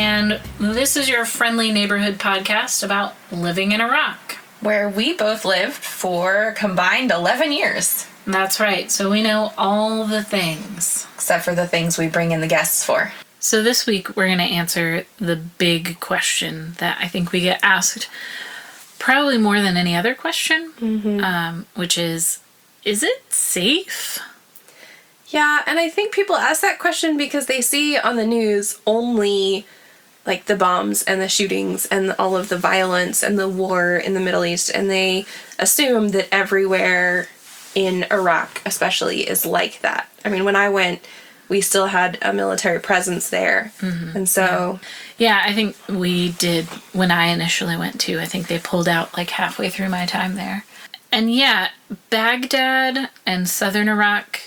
and this is your friendly neighborhood podcast about living in Iraq. Where we both lived for combined 11 years. That's right, so we know all the things. Except for the things we bring in the guests for. So this week we're going to answer the big question that I think we get asked probably more than any other question, which is it safe? Yeah, and I think people ask that question because they see on the news only like the bombs and the shootings and all of the violence and the war in the Middle East, and they assume that everywhere in Iraq especially is like that. I mean, when I went, we still had a military presence there. And so... Yeah, I think we did when I initially went too. I think they pulled out like halfway through my time there. And yeah, Baghdad and southern Iraq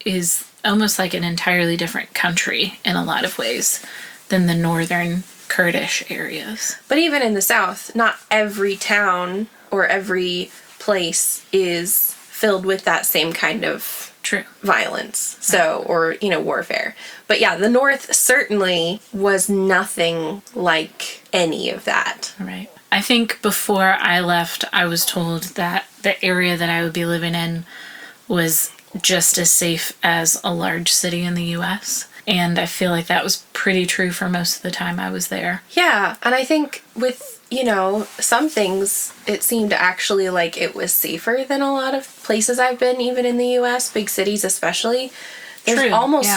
is almost like an entirely different country in a lot of ways than the northern Kurdish areas. But even in the south, not every town or every place is filled with that same kind of violence. So, or, warfare. But yeah, the north certainly was nothing like any of that. Right. I think before I left, I was told that the area that I would be living in was just as safe as a large city in the U.S., and I feel like that was pretty true for most of the time I was there. Yeah, and I think with, some things, it seemed actually like it was safer than a lot of places I've been, even in the U.S., big cities especially. There's almost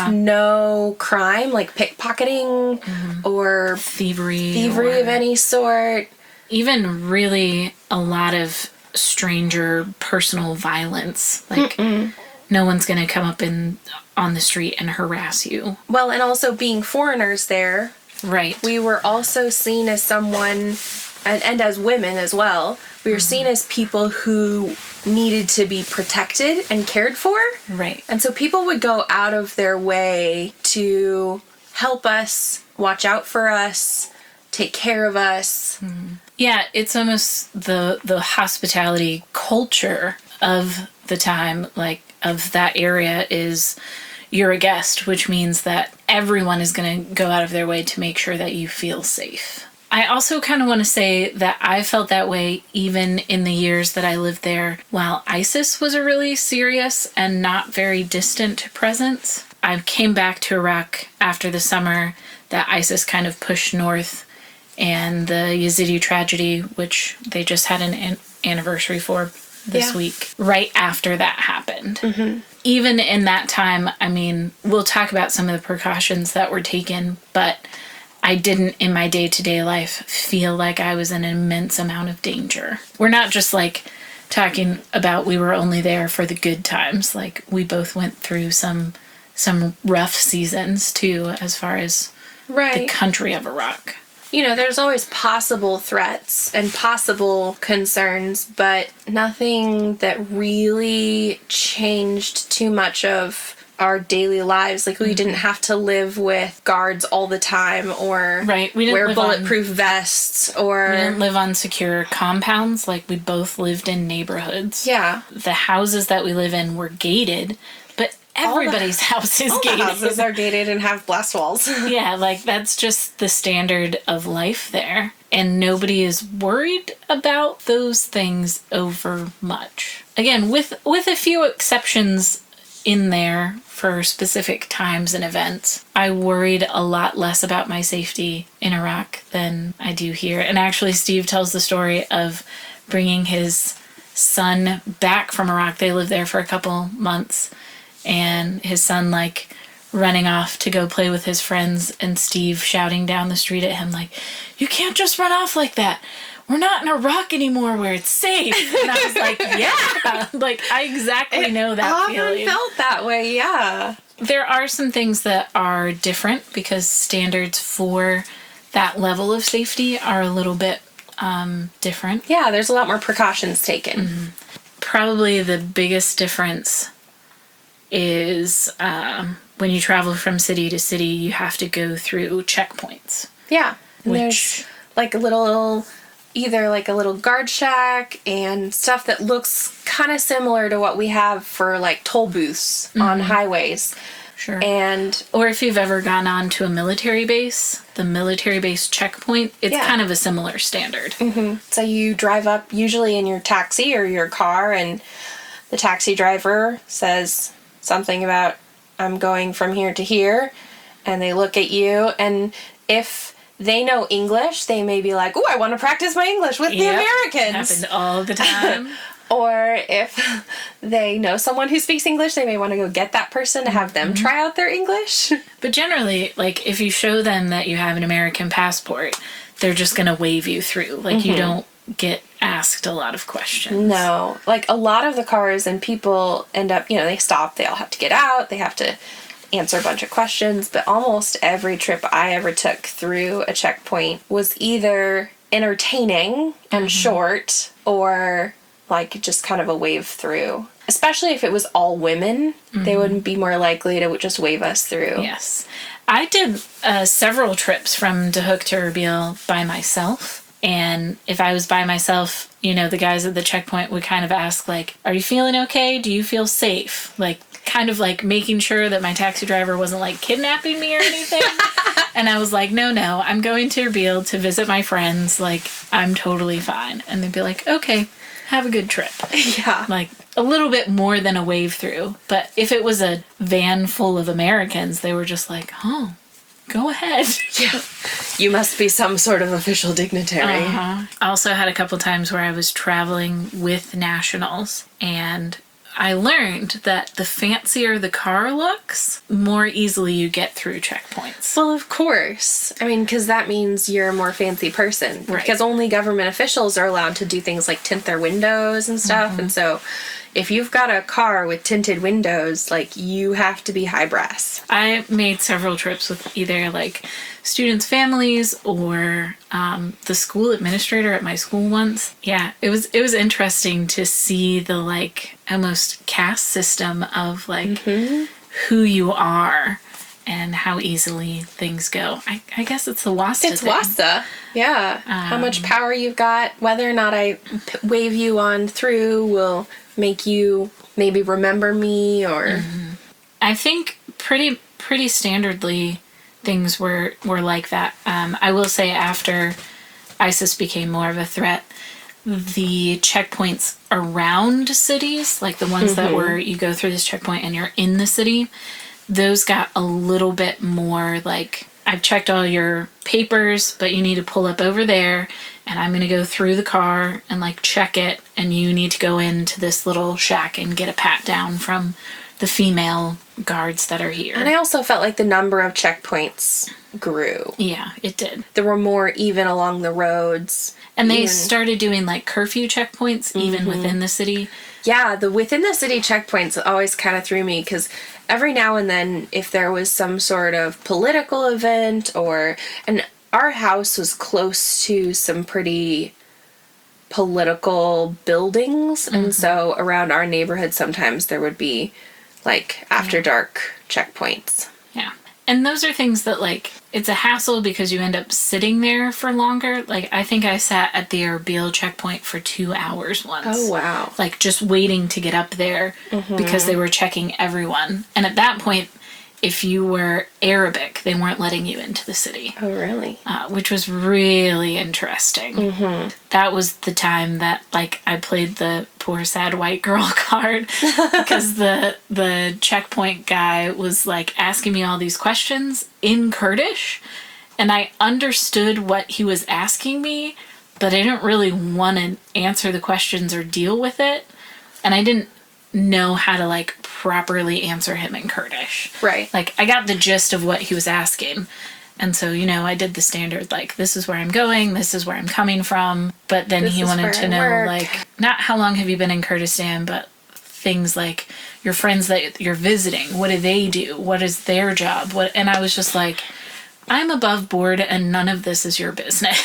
no crime, like pickpocketing or thievery of any sort. Even really a lot of stranger personal violence. Like, no one's going to come up on the street and harass you. Well, and also being foreigners there. Right. We were also seen as someone, and as women as well, we were seen as people who needed to be protected and cared for. Right. And so people would go out of their way to help us, watch out for us, take care of us. Yeah, it's almost the hospitality culture of the time, like, of that area is you're a guest, which means that everyone is going to go out of their way to make sure that you feel safe. I also kind of want to say that I felt that way even in the years that I lived there while ISIS was a really serious and not very distant presence. I came back to Iraq after the summer that ISIS kind of pushed north, and the Yazidi tragedy, which they just had an anniversary for this week, right after that happened. Even in that time, I mean, we'll talk about some of the precautions that were taken, but I didn't, in my day-to-day life, feel like I was in an immense amount of danger. We're not just, like, talking about we were only there for the good times. Like, we both went through some rough seasons, too, as far as the country of Iraq. There's always possible threats and possible concerns, but nothing that really changed too much of our daily lives. Like, we didn't have to live with guards all the time or wear bulletproof vests or... We didn't live on secure compounds. Like, we both lived in neighborhoods. Yeah. The houses that we live in were gated, but everybody's house is gated. All the houses are gated and have blast walls. Yeah, like, that's just the standard of life there. And nobody is worried about those things over much. Again, with a few exceptions in there for specific times and events, I worried a lot less about my safety in Iraq than I do here. And actually, Steve tells the story of bringing his son back from Iraq. They lived there for a couple months, and his son, like, running off to go play with his friends, and Steve shouting down the street at him, like, "You can't just run off like that. We're not in Iraq anymore where it's safe." And I was like, yeah, like, I exactly know that feeling. I felt that way, yeah. There are some things that are different because standards for that level of safety are a little bit different. Yeah, there's a lot more precautions taken. Probably the biggest difference is when you travel from city to city, you have to go through checkpoints. Yeah, and there's like a little guard shack and stuff that looks kind of similar to what we have for like toll booths on highways. Sure. And Or if you've ever gone on to a military base, the military base checkpoint, it's Yeah. kind of a similar standard. so you drive up usually in your taxi or your car, and the taxi driver says something about, I'm going from here to here, and they look at you, and if they know English, they may be like, oh, I want to practice my English with the Yep. Americans. Happened all the time. Or if they know someone who speaks English, they may want to go get that person to have them try out their English. But generally, like, if you show them that you have an American passport, they're just going to wave you through. Like, you don't get asked a lot of questions. No, like a lot of the cars and people end up, they stop, they all have to get out, they have to answer a bunch of questions, but almost every trip I ever took through a checkpoint was either entertaining and short or like just kind of a wave through. Especially if it was all women, they would be more likely to just wave us through. Yes. I did several trips from Duhok to Erbil by myself. And if I was by myself, the guys at the checkpoint would kind of ask, like, are you feeling okay? Do you feel safe? Like, kind of like making sure that my taxi driver wasn't like kidnapping me or anything. And I was like, no, I'm going to Erbil to visit my friends. Like, I'm totally fine. And they'd be like, okay, have a good trip. Yeah. Like, a little bit more than a wave through. But if it was a van full of Americans, they were just like, oh, go ahead. Yeah. You must be some sort of official dignitary. I also had a couple times where I was traveling with nationals, and I learned that the fancier the car looks, more easily you get through checkpoints. Well, of course. I mean, because that means you're a more fancy person. Right. Because only government officials are allowed to do things like tint their windows and stuff. And so if you've got a car with tinted windows, like, you have to be high brass. I made several trips with either like students' families or the school administrator at my school once. Yeah, it was interesting to see the like almost caste system of like who you are and how easily things go. I guess it's the WASTA It's thing. WASTA. Yeah. How much power you've got, whether or not I wave you on through will make you maybe remember me or... I think pretty standardly things were like that. I will say after ISIS became more of a threat, the checkpoints around cities, like the ones that were you go through this checkpoint and you're in the city, those got a little bit more like, I've checked all your papers, but you need to pull up over there and I'm going to go through the car and like check it, and you need to go into this little shack and get a pat down from the female guards that are here. And I also felt like the number of checkpoints grew. Yeah, it did. There were more even along the roads. And they Even- started doing like curfew checkpoints even within the city. Yeah, the within the city checkpoints always kind of threw me because every now and then, if there was some sort of political event and our house was close to some pretty political buildings, and so around our neighborhood sometimes there would be like after dark checkpoints. Yeah. And those are things that like, it's a hassle because you end up sitting there for longer. Like, I think I sat at the Erbil checkpoint for 2 hours once. Oh, wow. Like, just waiting to get up there because they were checking everyone. And at that point, if you were Arabic, they weren't letting you into the city. Oh, really? Which was really interesting. That was the time that like I played the poor sad white girl card because the checkpoint guy was like asking me all these questions in Kurdish, and I understood what he was asking me, but I didn't really want to answer the questions or deal with it, and I didn't know how to like properly answer him in Kurdish. Right. Like, I got the gist of what he was asking. And so, I did the standard, like, this is where I'm going, this is where I'm coming from. But then This he is wanted where to I know, work. like, not how long have you been in Kurdistan, but things like your friends that you're visiting. What do they do? What is their job? And I was just like, I'm above board and none of this is your business.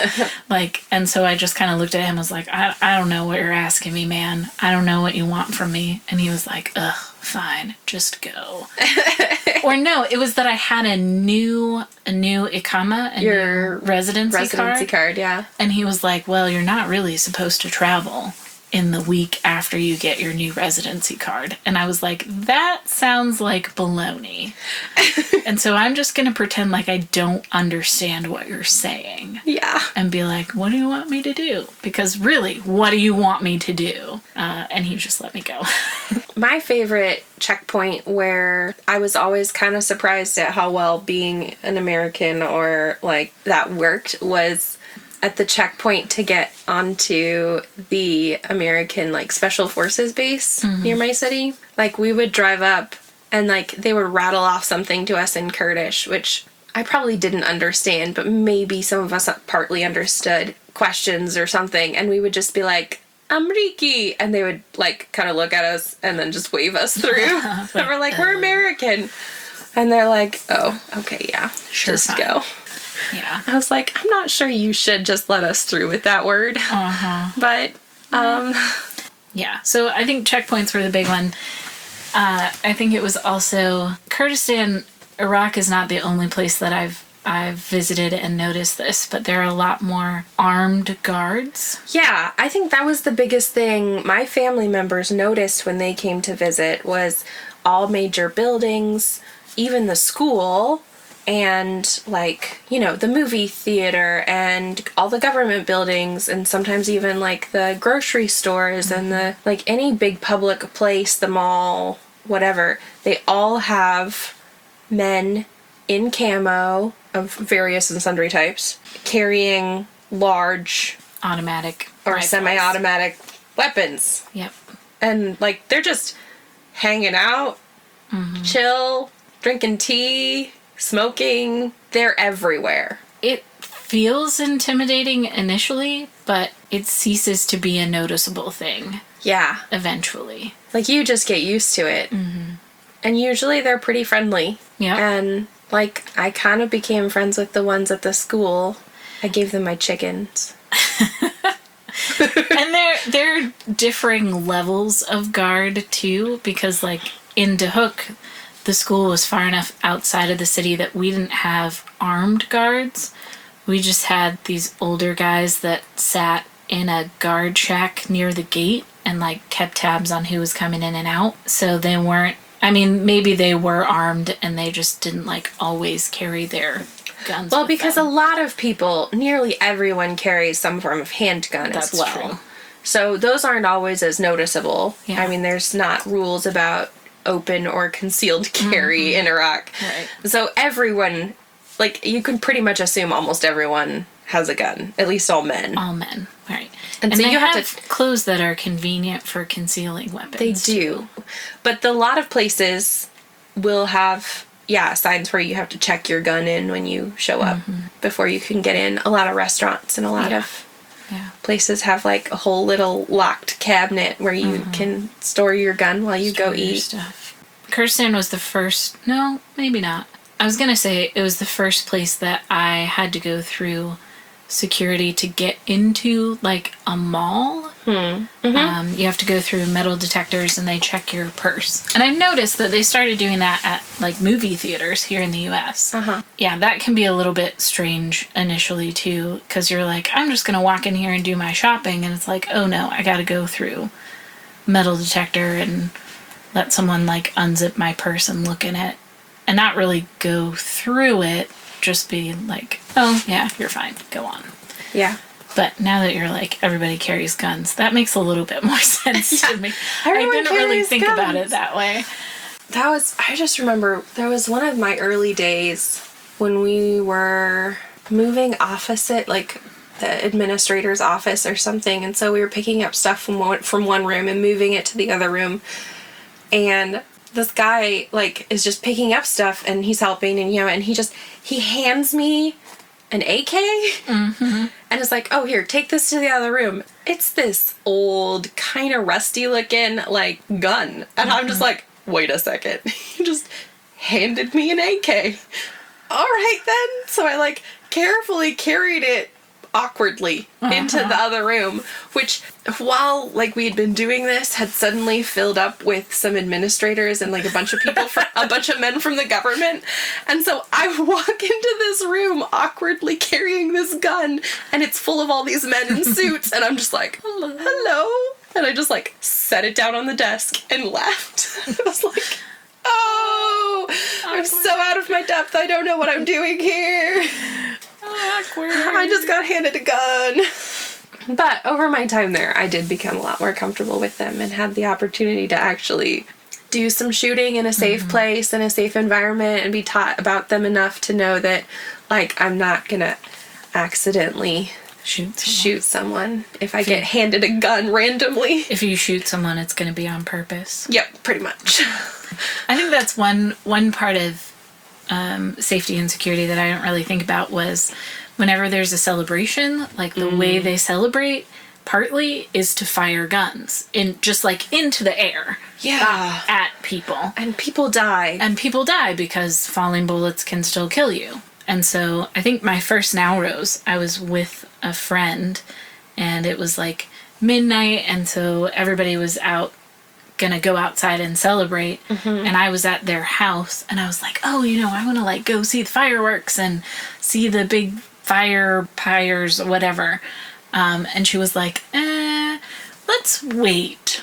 And so I just kind of looked at him and was like, I don't know what you're asking me, man. I don't know what you want from me. And he was like, ugh, fine, just go. Or no, it was that I had a new Ikama, Your new residency Residency card. card, yeah. And he was like, well, you're not really supposed to travel in the week after you get your new residency card. And I was like, that sounds like baloney. And so I'm just going to pretend like I don't understand what you're saying. Yeah. And be like, what do you want me to do? Because really, what do you want me to do? And he just let me go. My favorite checkpoint where I was always kind of surprised at how well being an American or like that worked was at the checkpoint to get onto the American like special forces base near my city. Like we would drive up and like they would rattle off something to us in Kurdish, which I probably didn't understand, but maybe some of us partly understood questions or something, and we would just be like, Amriki, and they would like kind of look at us and then just wave us through. And we're like, we're American. And they're like, oh, okay, yeah, Sure, just fine. go. Yeah. I was like, I'm not sure you should just let us through with that word. But, Yeah. So I think checkpoints were the big one. I think it was also Kurdistan. Iraq is not the only place that I've visited and noticed this, but there are a lot more armed guards. yeah, I think that was the biggest thing my family members noticed when they came to visit was all major buildings, even the school, and like, you know, the movie theater and all the government buildings, and sometimes even like the grocery stores and the like any big public place, the mall, whatever. They all have men in camo of various and sundry types carrying large Automatic or rifles. semi-automatic weapons. Yep. And like they're just hanging out, chill, drinking tea, smoking. They're everywhere. It feels intimidating initially, but it ceases to be a noticeable thing Yeah. eventually. Like you just get used to it. And usually they're pretty friendly. Yep. And like I kind of became friends with the ones at the school. I gave them my chickens. And there are differing levels of guard too, because like in Dahuk, the school was far enough outside of the city that we didn't have armed guards. We just had these older guys that sat in a guard shack near the gate and like kept tabs on who was coming in and out. So they weren't, I mean, maybe they were armed and they just didn't like always carry their guns. Well, with because them. a lot of people, nearly everyone carries some form of handgun That's as well. true. So those aren't always as noticeable. Yeah. I mean, there's not rules about open or concealed carry in Iraq. Right. So everyone, like, you can pretty much assume almost everyone has a gun, at least all men. All men, right? And And so they you have have to- clothes that are convenient for concealing weapons. They do. But a lot of places will have, signs where you have to check your gun in when you show up before you can get in. A lot of restaurants and a lot Yeah. of Yeah. places have like a whole little locked cabinet where you can store your gun while you go Store your eat. stuff. Kurdistan was the first. No, maybe not. I was gonna say it was the first place that I had to go through security to get into like a mall. You have to go through metal detectors and they check your purse. And I've noticed that they started doing that at like movie theaters here in the US. Yeah, that can be a little bit strange initially too, because you're like, I'm just gonna walk in here and do my shopping, and it's like, oh no, I gotta go through metal detector and let someone like unzip my purse and look in it and not really go through it, just be like, oh yeah, you're fine, go on. Yeah. But now that you're like, everybody carries guns, that makes a little bit more sense to me. Everyone I didn't really carries think about guns. it that way. I just remember there was one of my early days when we were moving opposite like the administrator's office or something, and so we were picking up stuff from one room and moving it to the other room, and this guy like is just picking up stuff and he's helping, and and he hands me an AK and it's like, oh, here, take this to the other room. It's this old kind of rusty looking like gun, and I'm just like, wait a second. He just handed me an AK. All right then. So I like carefully carried it awkwardly into the other room, which while like we had been doing this had suddenly filled up with some administrators and like a bunch of people from a bunch of men from the government. And so I walk into this room awkwardly carrying this gun, and it's full of all these men in suits, and I'm just like, hello. And I just like set it down on the desk and left. I was like, oh, I'm so out of my depth. I don't know what I'm doing here. Awkward. I just got handed a gun. But over my time there, I did become a lot more comfortable with them and had the opportunity to actually do some shooting in a safe place, in a safe environment, and be taught about them enough to know that, like, I'm not gonna accidentally shoot someone if I get handed a gun randomly. If you shoot someone, it's going to be on purpose. Yep, pretty much. I think that's one part of safety and security that I don't really think about was whenever there's a celebration, like the way they celebrate partly is to fire guns in just like into the air. Yeah. At people. And people die. And people die because falling bullets can still kill you. And so I think my first Nowruz, I was with a friend and it was like midnight, and so everybody was gonna go outside and celebrate, and I was at their house and I was like, oh, I want to like go see the fireworks and see the big fire pyres or whatever. And she was like, let's wait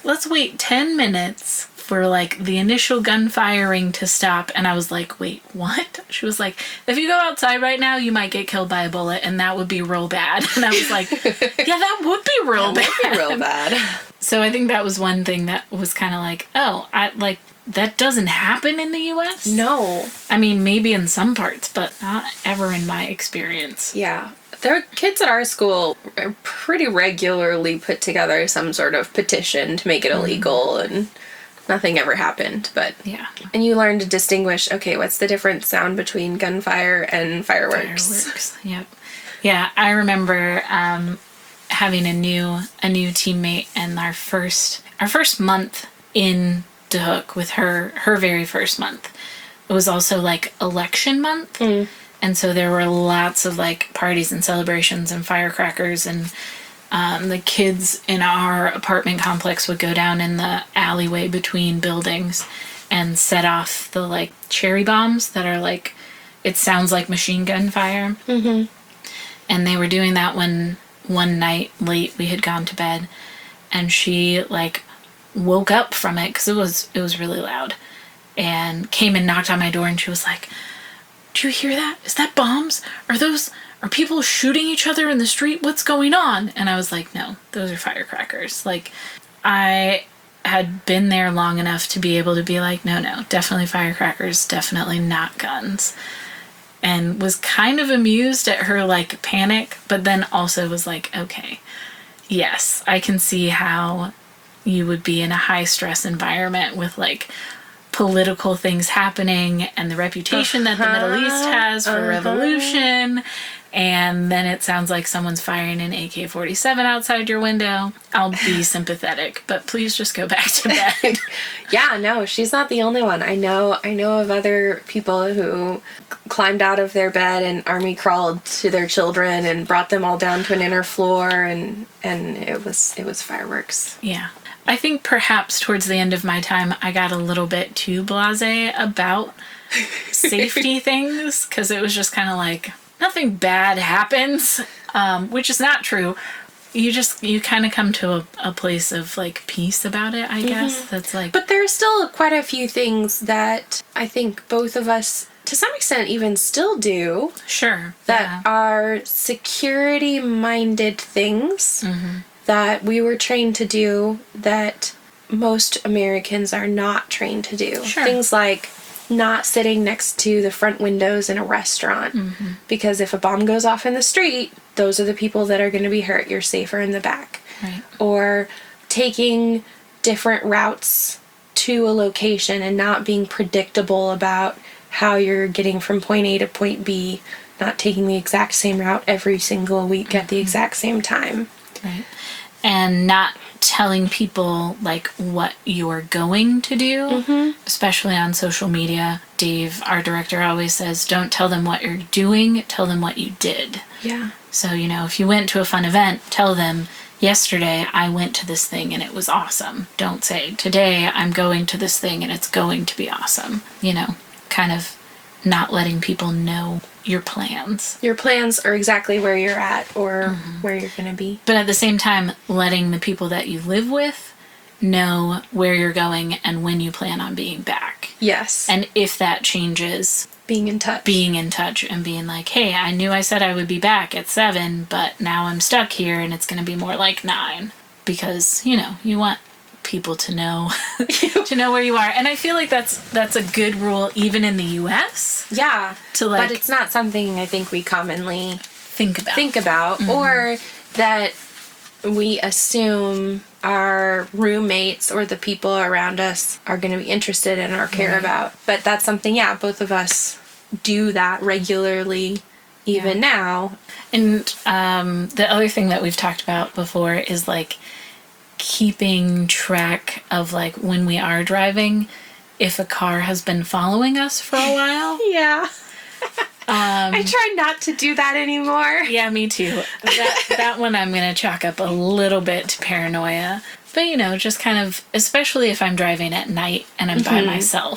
10 minutes for like the initial gun firing to stop. And I was like, wait, what? She was like, if you go outside right now, you might get killed by a bullet, and that would be real bad. And I was like, yeah, that would be real bad. So I think that was one thing that was kind of like, oh, that doesn't happen in the US? No. I mean, maybe in some parts, but not ever in my experience. Yeah. There are kids at our school pretty regularly put together some sort of petition to make it illegal, and nothing ever happened. But yeah. And you learn to distinguish, okay, what's the different sound between gunfire and fireworks? Yep. Yeah, I remember having a new teammate, and our first month in DeHook with her very first month. It was also like election month. And so there were lots of like parties and celebrations and firecrackers, and the kids in our apartment complex would go down in the alleyway between buildings and set off the like cherry bombs that are like, it sounds like machine gun fire. And they were doing that when one night late we had gone to bed, and she like woke up from it because it was really loud, and came and knocked on my door, and she was like, do you hear that? Is that bombs? Are people shooting each other in the street? What's going on? And I was like, no, those are firecrackers. Like, I had been there long enough to be able to be like, no, definitely firecrackers, definitely not guns. And was kind of amused at her like panic, but then also was like, okay, yes, I can see how you would be in a high stress environment with like political things happening and the reputation that the Middle East has for revolution, and then it sounds like someone's firing an AK-47 outside your window. I'll be sympathetic, but please just go back to bed. Yeah, no, she's not the only one. I know of other people who climbed out of their bed and army crawled to their children and brought them all down to an inner floor, and it was fireworks. Yeah. I think perhaps towards the end of my time, I got a little bit too blasé about safety things, because it was just kind of like, nothing bad happens, which is not true. You kind of come to a place of like peace about it, I guess. That's like, but there are still quite a few things that I think both of us, to some extent, even still do. Sure. That are security-minded things that we were trained to do that most Americans are not trained to do. Sure. Things like not sitting next to the front windows in a restaurant, because if a bomb goes off in the street, those are the people that are going to be hurt. You're safer in the back. Right. Or taking different routes to a location and not being predictable about how you're getting from point A to point B, not taking the exact same route every single week at the exact same time. Right. And not telling people like what you're going to do, especially on social media. Dave, our director, always says, don't tell them what you're doing, tell them what you did. Yeah. So, if you went to a fun event, tell them, yesterday I went to this thing and it was awesome. Don't say, today I'm going to this thing and it's going to be awesome. Kind of not letting people know your plans. Your plans are exactly where you're at or where you're going to be. But at the same time, letting the people that you live with know where you're going and when you plan on being back. Yes. And if that changes, being in touch. being in touch and being like, hey, I knew I said I would be back at 7, but now I'm stuck here and it's going to be more like 9. Because, you know, you want people to know to know where you are. And I feel like that's a good rule even in the US. Yeah. To like, but it's not something I think we commonly think about. or that we assume our roommates or the people around us are going to be interested in or care about. But that's something, both of us do that regularly even now. And the other thing that we've talked about before is like keeping track of like when we are driving, if a car has been following us for a while. Yeah. I try not to do that anymore. Yeah, me too. That one I'm going to chalk up a little bit to paranoia. But, you know, just kind of, especially if I'm driving at night and I'm by myself,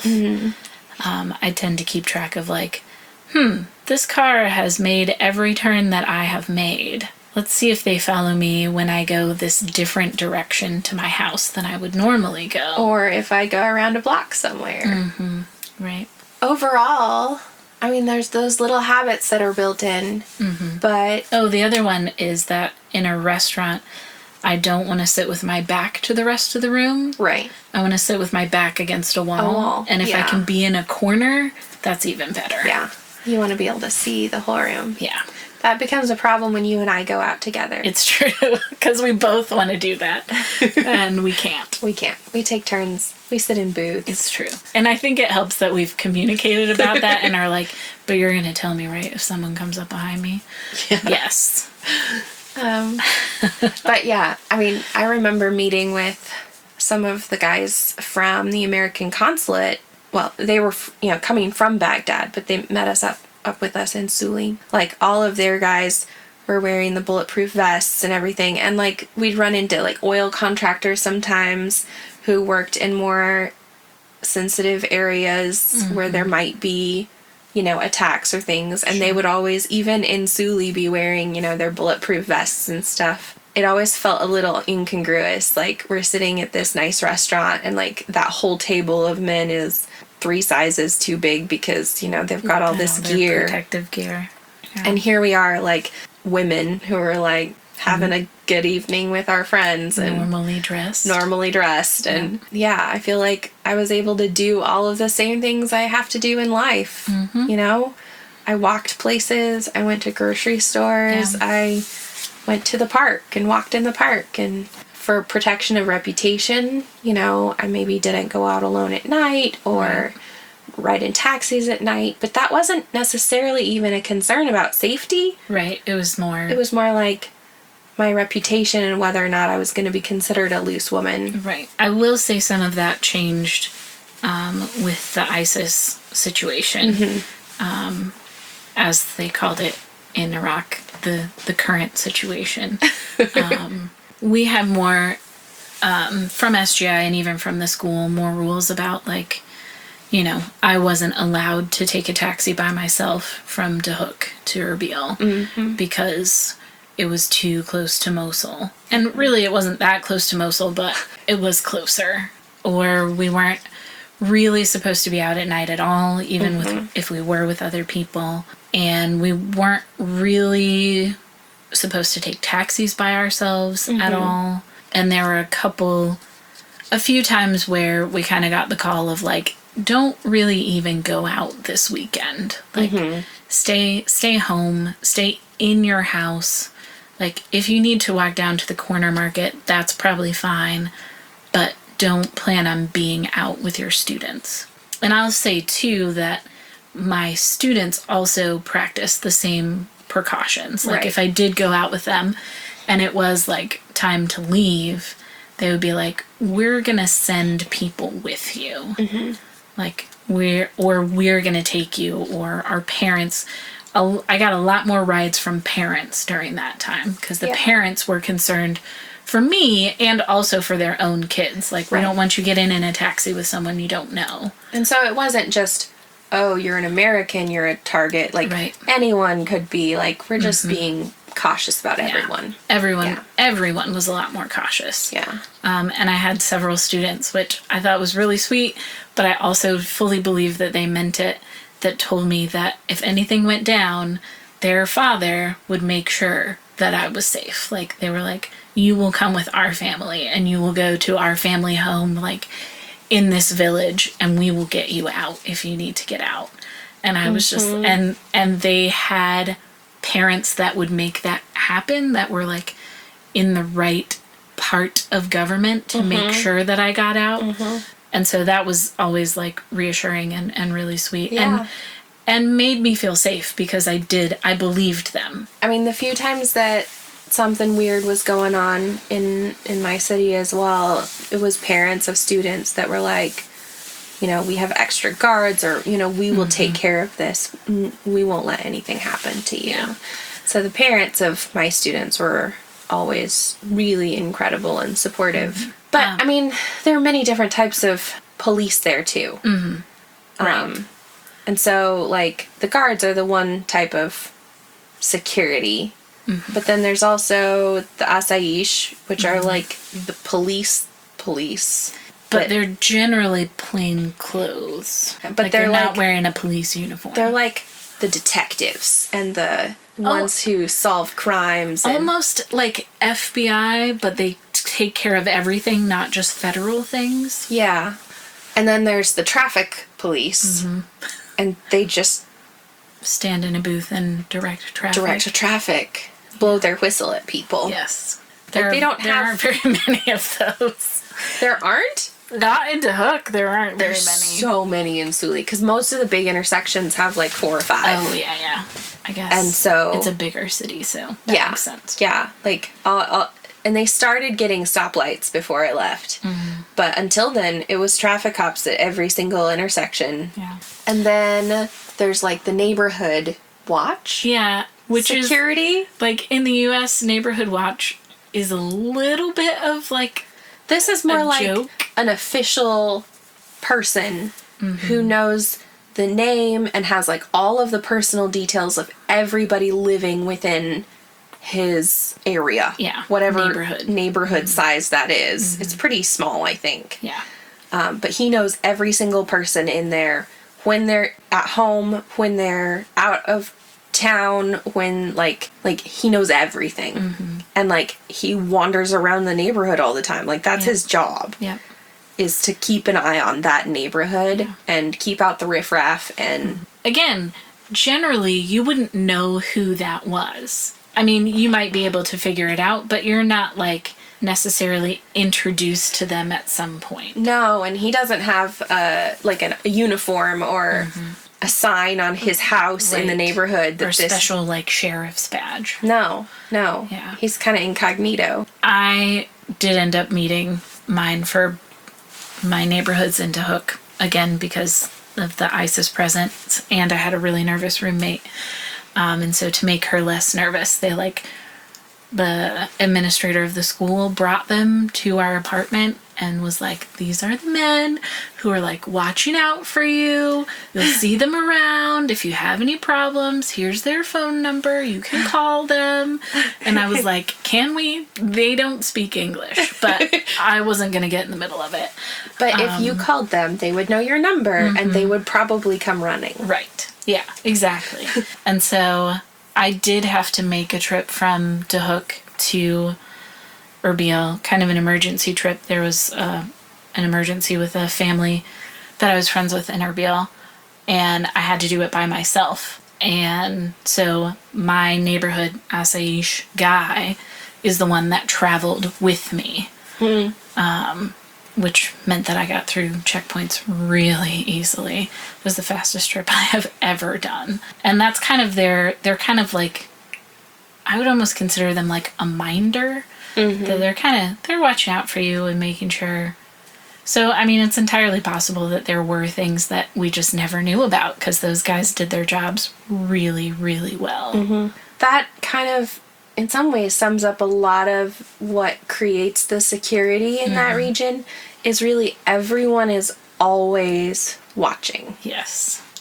I tend to keep track of like, this car has made every turn that I have made. Let's see if they follow me when I go this different direction to my house than I would normally go. Or if I go around a block somewhere. Right. Overall, I mean, there's those little habits that are built in, but... Oh, the other one is that in a restaurant, I don't want to sit with my back to the rest of the room. Right. I want to sit with my back against a wall. A wall, And if I can be in a corner, that's even better. Yeah. You want to be able to see the whole room. Yeah. That becomes a problem when you and I go out together. It's true, because we both want to do that, and we can't. We can't. We take turns. We sit in booths. It's true. And I think it helps that we've communicated about that and are like, but you're going to tell me, right, if someone comes up behind me? Yeah. Yes. But yeah, I mean, I remember meeting with some of the guys from the American consulate. Well, they were, coming from Baghdad, but they met us up with us in Suling. Like, all of their guys were wearing the bulletproof vests and everything. And, like, we'd run into, like, oil contractors sometimes who worked in more sensitive areas where there might be, attacks or things. And they would always, even in Suli, be wearing, their bulletproof vests and stuff. It always felt a little incongruous. Like, we're sitting at this nice restaurant and, like, that whole table of men is 3 sizes too big because, they've got all this gear. Protective gear. Yeah. And here we are, like, women who are, like, having a good evening with our friends. And normally dressed. And, I feel like I was able to do all of the same things I have to do in life. I walked places. I went to grocery stores. Yeah. I went to the park and walked in the park. And for protection of reputation, I maybe didn't go out alone at night or ride in taxis at night, but that wasn't necessarily even a concern about safety. Right. It was more like my reputation and whether or not I was going to be considered a loose woman. Right. I will say some of that changed with the ISIS situation, as they called it in Iraq, the current situation. We have more, from SGI and even from the school, more rules about, like, I wasn't allowed to take a taxi by myself from Duhok to Erbil because it was too close to Mosul. And really, it wasn't that close to Mosul, but it was closer. Or we weren't really supposed to be out at night at all, even if we were with other people. And we weren't really supposed to take taxis by ourselves at all. And there were a few times where we kind of got the call of, like, don't really even go out this weekend. Like, stay home, stay in your house. Like, if you need to walk down to the corner market, that's probably fine, but don't plan on being out with your students. And I'll say, too, that my students also practice the same precautions. Like, if I did go out with them and it was, like, time to leave, they would be like, we're going to send people with you. Like, we're going to take you, or our parents. I got a lot more rides from parents during that time because the parents were concerned for me and also for their own kids. Like, we don't want you getting in a taxi with someone you don't know. And so it wasn't just oh, you're an American, you're a target. Like, Right. anyone could be. Like, we're just being cautious about everyone. Yeah. Everyone was a lot more cautious. Yeah. And I had several students, which I thought was really sweet, but I also fully believe that they meant it, that told me that if anything went down, their father would make sure that I was safe. Like, they were like, you will come with our family and you will go to our family home, like, in this village, and we will get you out if you need to get out. And I was just, and they had parents that would make that happen, that were like in the right part of government to make sure that I got out. And so that was always like reassuring and really sweet. Yeah. And made me feel safe because I believed them. I mean, the few times that something weird was going on in my city as well, it was parents of students that were like, you know, we have extra guards, or, you know, we will take care of this. We won't let anything happen to you. Yeah. So the parents of my students were always really incredible and supportive. But, I mean, there are many different types of police there, too. Right. And so, like, the guards are the one type of security. But then there's also the Asaish, which are, like, the police. But they're generally plain clothes. But Like, they're not like- wearing a police uniform. They're like the detectives and the ones who solve crimes. And, almost like FBI, but they take care of everything, not just federal things. yeah. And then there's the traffic police. And they just Stand in a booth and direct traffic. direct traffic, blow their whistle at people. Yes. They don't there have- aren't very many of those. There aren't? Not into Hook, there aren't very There's many. so many in Sully, because most of the big intersections have like 4 or 5. Oh, yeah. I guess. And so- it's a bigger city, so that yeah, makes sense. yeah. Like, and they started getting stoplights before I left. But until then, it was traffic cops at every single intersection. Yeah. And then there's like the neighborhood watch. Yeah, which is Security. like in the US, Neighborhood Watch is a little bit of like This is more a like joke. an official person who knows the name and has like all of the personal details of everybody living within his area. Yeah, Whatever neighborhood. neighborhood size that is. It's pretty small, I think. Yeah. But he knows every single person in there, when they're at home, when they're out of town, when like he knows everything. And like he wanders around the neighborhood all the time. Like that's his job, Yeah. is to keep an eye on that neighborhood and keep out the riffraff. And Again, generally you wouldn't know who that was. I mean, you might be able to figure it out, but you're not like necessarily introduced to them at some point. no, and he doesn't have like a uniform or a sign on his house in the Right. neighborhood that Or special like sheriff's badge. No. Yeah. He's kind of incognito. I did end up meeting mine for my neighborhoods into Hook again because of the ISIS presence, and I had a really nervous roommate. And so to make her less nervous, the administrator of the school brought them to our apartment and was like, these are the men who are like watching out for you. You'll see them around. If you have any problems, here's their phone number. You can call them. And I was like, can we? They don't speak English, but I wasn't going to get in the middle of it. But if you called them, they would know your number and they would probably come running. Right. Yeah, exactly. And so I did have to make a trip from DeHook to Erbil, kind of an emergency trip. There was an emergency with a family that I was friends with in Erbil, and I had to do it by myself. And so my neighborhood Asaish guy is the one that traveled with me. Which meant that I got through checkpoints really easily. It was the fastest trip I have ever done. And that's kind of they're kind of like, I would almost consider them like a minder. That they're watching out for you and making sure. So, I mean, it's entirely possible that there were things that we just never knew about because those guys did their jobs really, really well. That kind of, in some ways, sums up a lot of what creates the security in that region, is really everyone is always watching. Yes.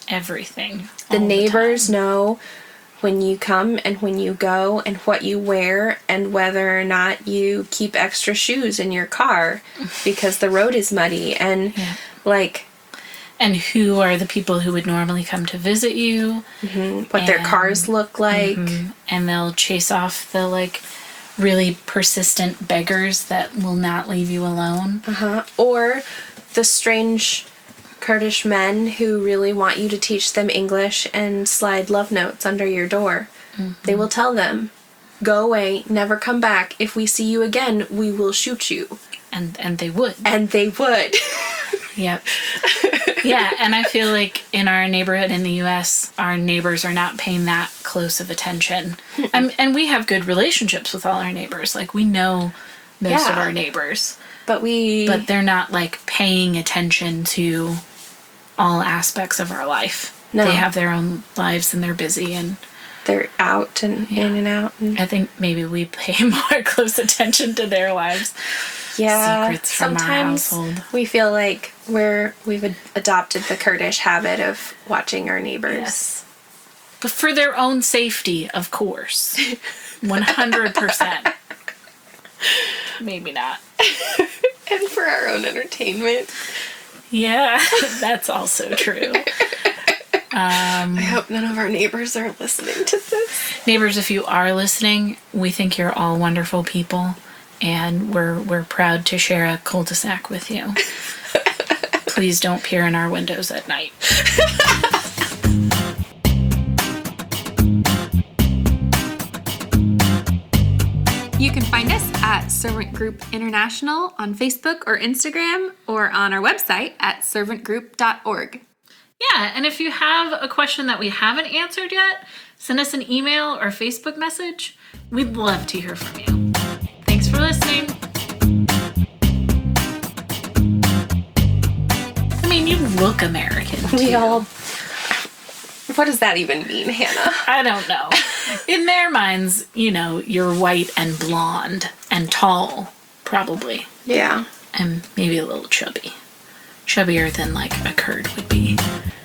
everything. The all neighbors time. know when you come and when you go and what you wear and whether or not you keep extra shoes in your car because the road is muddy and Yeah. like And who are the people who would normally come to visit you, what their And- cars look like. and they'll chase off the like really persistent beggars that will not leave you alone. Or the strange Kurdish men who really want you to teach them English and slide love notes under your door. They will tell them, go away, never come back. If we see you again, we will shoot you. And they would. And they would. Yep. Yeah, and I feel like in our neighborhood in the U.S., our neighbors are not paying that close of attention. And we have good relationships with all our neighbors. Like, we know most of Yeah. our neighbors. But But they're not, like, paying attention to all aspects of our life. No. They have their own lives and they're busy. And they're out and in and out. And I think maybe we pay more close attention to their lives. yeah, Secrets from our sometimes household. we feel like we've adopted the Kurdish habit of watching our neighbors. But for their own safety, of course. 100%. Maybe not. And for our own entertainment. Yeah, that's also true. I hope none of our neighbors are listening to this. Neighbors, if you are listening, we think you're all wonderful people, and we're proud to share a cul-de-sac with you. Please don't peer in our windows at night. You can find us at Servant Group International on Facebook or Instagram, or on our website at servantgroup.org. Yeah, and if you have a question that we haven't answered yet, send us an email or Facebook message. We'd love to hear from you. Thanks for listening. I mean, you look American. We too. all. What does that even mean, Hannah? I don't know. In their minds, you know, you're white and blonde and tall, probably. Yeah. And maybe a little chubby. Chubbier than like a Kurd would be.